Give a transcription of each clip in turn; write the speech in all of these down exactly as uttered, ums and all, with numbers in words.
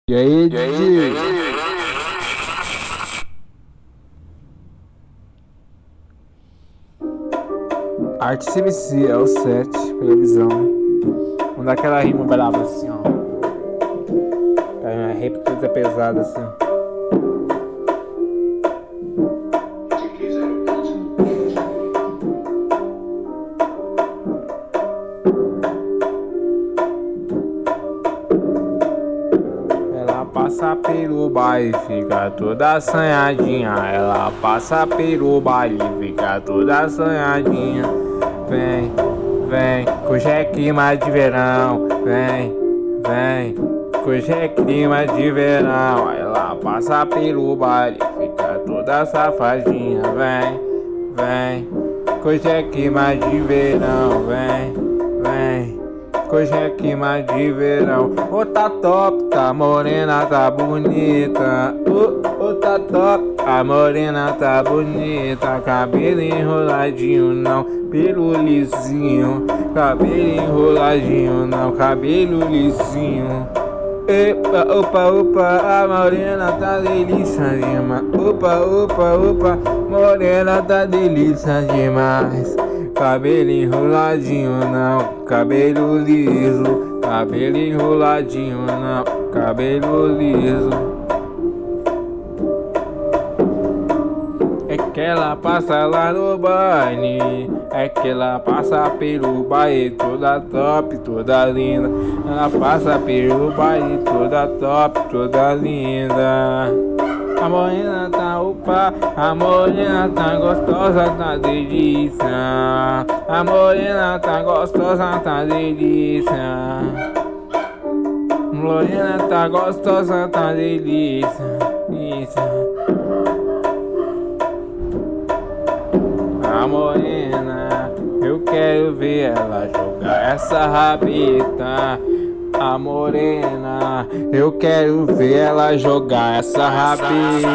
E aí, Didi? Arte C M C é o set, pela visão. Vamos dar aquela rima brava assim, ó. Uma réplica pesada assim, ó. Ela passa pelo baile, fica toda assanhadinha. Ela passa pelo baile, fica toda assanhadinha. Vem, vem, hoje é clima de verão. Vem, vem, hoje é clima de verão. Ela passa pelo baile, fica toda safadinha. Vem, vem, hoje é clima de verão. Vem, vem, hoje é clima de verão. Ô, tá top, tá morena, tá bonita. Ô, ô, tá top, a morena tá bonita. Cabelo enroladinho não, pelo lisinho. Cabelo enroladinho não, cabelo lisinho. Epa, opa, opa, a morena tá delícia demais. Opa, opa, opa, morena tá delícia demais. Cabelo enroladinho não, cabelo liso. Cabelo enroladinho não, cabelo liso. É que ela passa lá no baile, é que ela passa pelo baile toda top, toda linda. Ela passa pelo baile toda top, toda linda. A morena tá opa, a morena tá gostosa, tá delícia. A morena tá gostosa, tá delícia. A morena tá gostosa, tá delícia, delícia. A morena, eu quero ver ela jogar essa rabeta. A morena, eu quero ver ela jogar essa rabeta.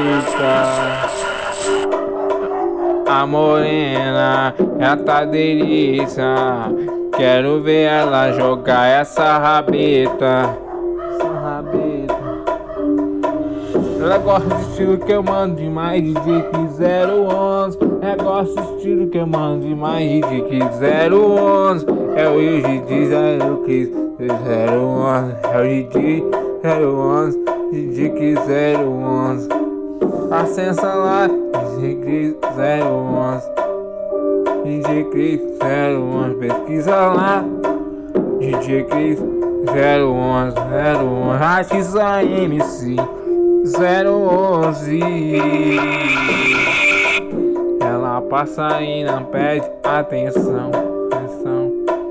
A morena, ela tá delícia. Quero ver ela jogar essa rabeta. Essa rabeta. Ela gosta do estilo que eu mando demais, D J que zero onze. Ela gosta do estilo que eu mando demais, D J que zero onze. É o D J zero que zero onze. É o D J zero onze, D J que zero onze. Acessa lá, D J Cris zero onze. D J Cris zero onze, pesquisa lá, D J Cris zero onze, zero onze. Artista M C zero onze. Ela passa e não pede atenção, atenção.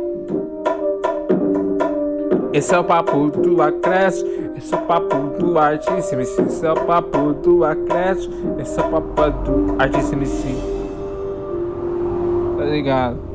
Esse é o papo do Acresce, esse é o papo do Artista M C. Esse é o papo do Acresce, esse é o papo do Artista M C. Tá ligado?